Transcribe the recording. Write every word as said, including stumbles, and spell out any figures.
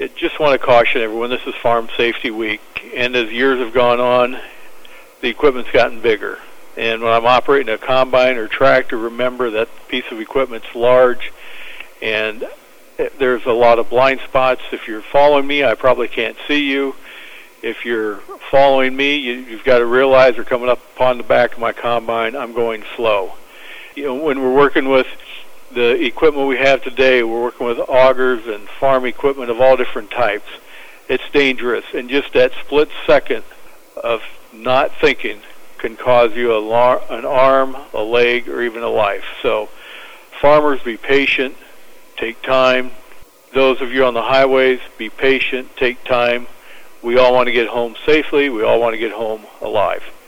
I just want to caution everyone, this is Farm Safety Week, and as years have gone on, the equipment's gotten bigger. And when I'm operating a combine or tractor, remember that piece of equipment's large, and there's a lot of blind spots. If you're following me, I probably can't see you. If you're following me, you, you've got to realize they're coming up upon the back of my combine, I'm going slow. You know, when we're working with the equipment we have today, we're working with augers and farm equipment of all different types. It's dangerous, and just that split second of not thinking can cause you a lar- an arm, a leg, or even a life. So farmers, be patient, take time. Those of you on the highways, be patient, take time. We all want to get home safely. We all want to get home alive.